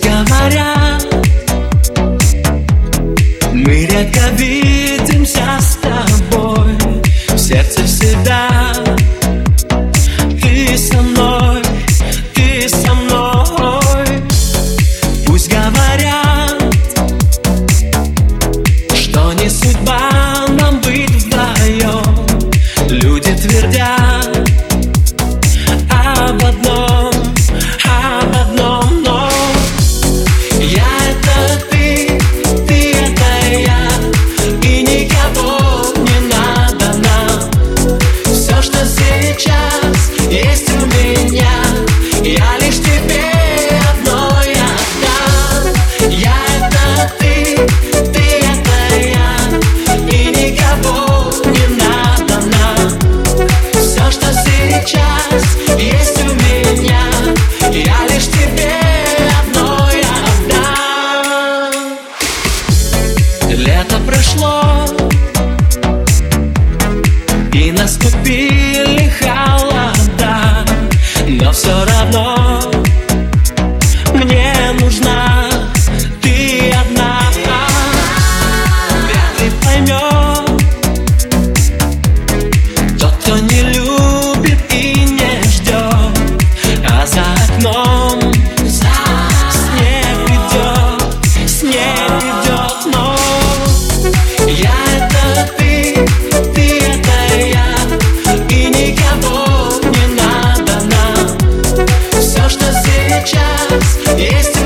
Пусть говорят, мы редко видимся с тобой. В сердце всегда ты со мной, ты со мной. Пусть говорят, что не судьба нам быть вдвоем. Люди твердят об одном, но я — это ты это я, и никого не надо нам. Все, что сейчас есть у меня, я лишь тебе одной отдам. Я — это ты это я, и никого не надо нам. Все, что сейчас есть у меня, я лишь тебе одной отдам. Лето прошло, и наступили холода, но все равно мне нужна ты одна. Вряд ли поймет тот, кто не любит и не ждет, а за окном снег идет, но я — это ты это я, и никого не надо нам. Все, что сейчас есть